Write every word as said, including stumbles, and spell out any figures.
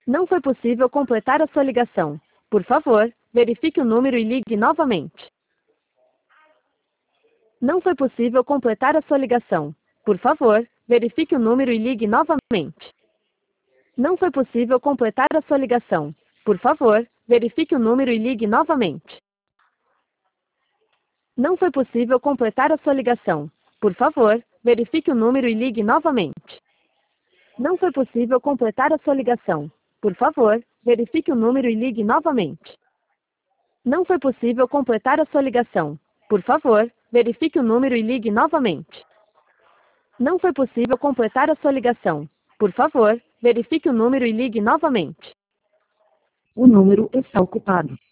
Não foi possível completar a sua ligação. Por favor, verifique o número e ligue novamente. Não foi possível completar a sua ligação. Por favor, verifique o número e ligue novamente. Não foi possível completar a sua ligação. Por favor, verifique o número e ligue novamente. Não foi possível completar a sua ligação. Por favor, verifique o número e ligue novamente. Não foi possível completar a sua ligação. Por favor, verifique o número e ligue novamente. Não foi possível completar a sua ligação. Por favor, verifique o número e ligue novamente. Não foi possível completar a sua ligação. Por favor, verifique o número e ligue novamente. O número está ocupado.